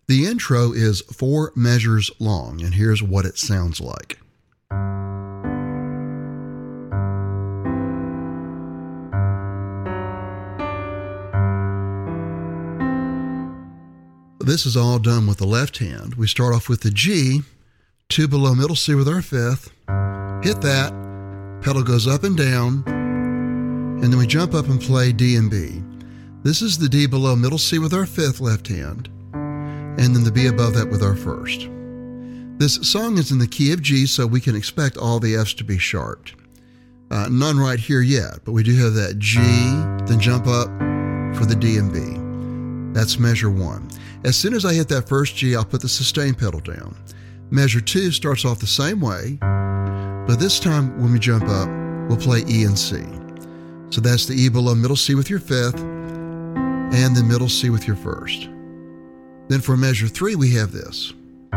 The intro is 4 measures long, and here's what it sounds like. This is all done with the left hand. We start off with the G, 2 below middle C with our 5th, hit that, pedal goes up and down, and then we jump up and play D and B. This is the D below middle C with our 5th left hand, and then the B above that with our 1st. This song is in the key of G, so we can expect all the Fs to be sharped. None right here yet, but we do have that G, then jump up for the D and B. That's measure 1. As soon as I hit that first G, I'll put the sustain pedal down. Measure 2 starts off the same way, but this time when we jump up, we'll play E and C. So that's the E below middle C with your 5th, and then middle C with your 1st. Then for measure 3, we have this.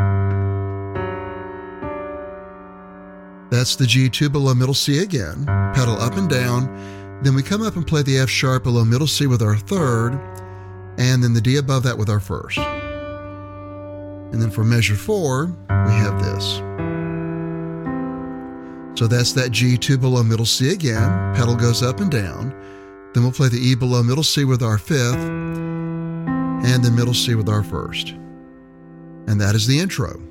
That's the G, 2 below middle C again, pedal up and down, then we come up and play the F sharp below middle C with our 3rd, and then the D above that with our 1st. And then for measure 4, we have this. So that's that G, 2 below middle C again, pedal goes up and down, then we'll play the E below middle C with our 5th, and then middle C with our 1st. And that is the intro.